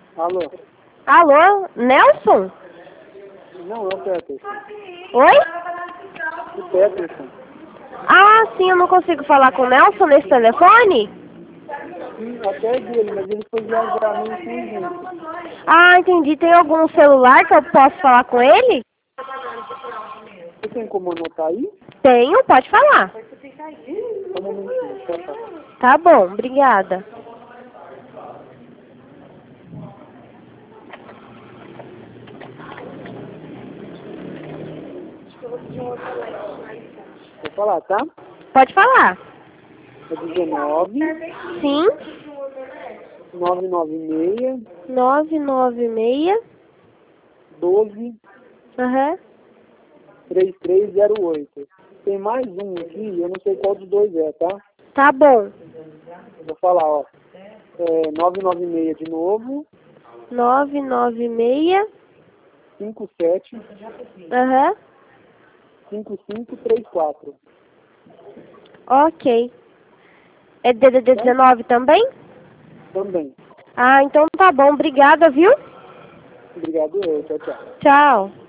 Alô? Alô, Nelson? Não, é o Peterson. Oi? O Peterson. Ah, sim, eu não consigo falar com o Nelson nesse telefone? Sim, até é dele, mas ele foi viajar meio sem gente. Ah, entendi. Tem algum celular que eu posso falar com ele? Você tem como anotar aí? Tenho, pode falar. Só um momentinho, tá? Tá bom, obrigada. Vou falar, tá? Pode falar. É 19 Sim, 996 996. 12 Aham. 3308. Tem mais um aqui, eu não sei qual dos dois é, tá? Tá bom. Vou falar, ó. É 996 de novo, 996. 57 Aham. 5534. Ok. É DDD 19 também? Também. Ah, então tá bom. Obrigada, viu? Obrigado, tchau, tchau. Tchau.